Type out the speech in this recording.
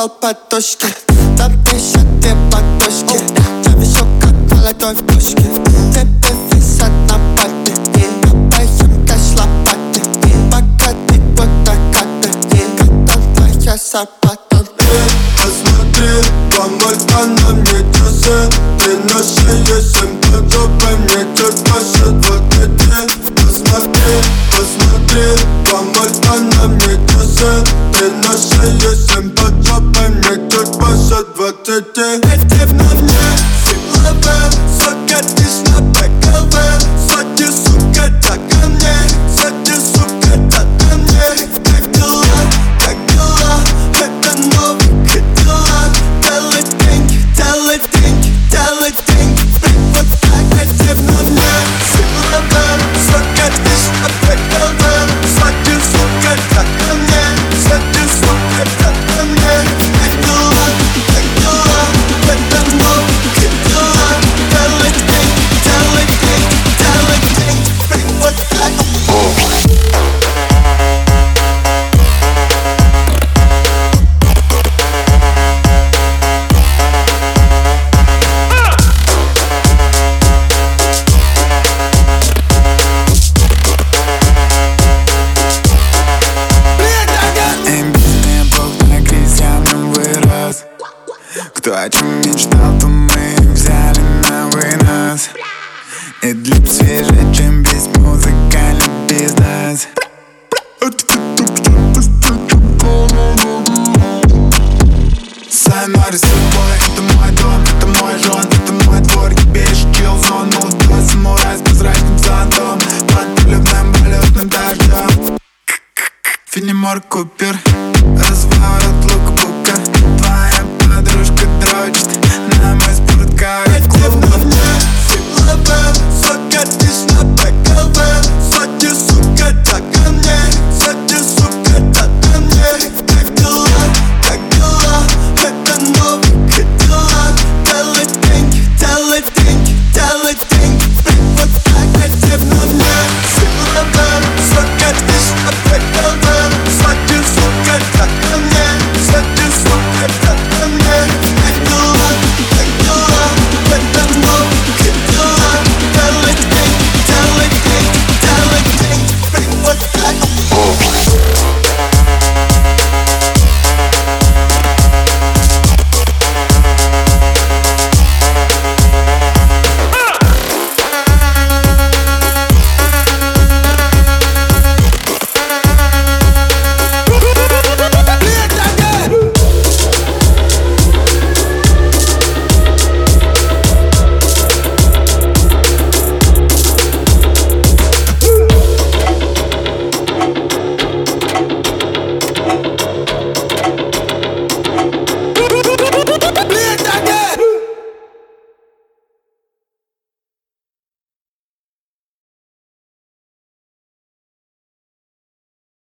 упал подушки. Там пишут две подушки. Я вижу, как молодой в пушке. Цепи висят на папе. Копаем кэш лопаты. Пока ты будто коты. Когда твоя зарплата. Посмотри, помой-ка на мне часы. Ты на шее, 7 по жопе, мне чуть машет вот эти. Посмотри, помой-ка на мне часы. Ты на шее, 7 по жопе, мне чуть машет вот эти. Эти на мне силовые, сука, ты ж на ПКВ. Сзади, сука, так ко мне. Сзади, сука, так ко мне. Как дела, как дела? Это новый Кадиллак. Делай деньги, делай деньги, делай деньги. Вот так, эти на мне силовые, сука, ты ж на ПКВ. Сзади, сука, так ко мне. Сзади, сука, так ко мне. Как дела, как дела? Это новый Кадиллак. Делай деньги, делай деньги, делай деньги. Вот так. Кто о чем мечтал, то мы взяли на вынос. И для свежее, чем весь музыкальный бизнес. Сайнори с тобой, это мой дом, это мой жон, это мой двор, ебейший чилл-зону. Два самурая с прозрачным зонтом под пулевным полетным дождем. Фенемор Купер.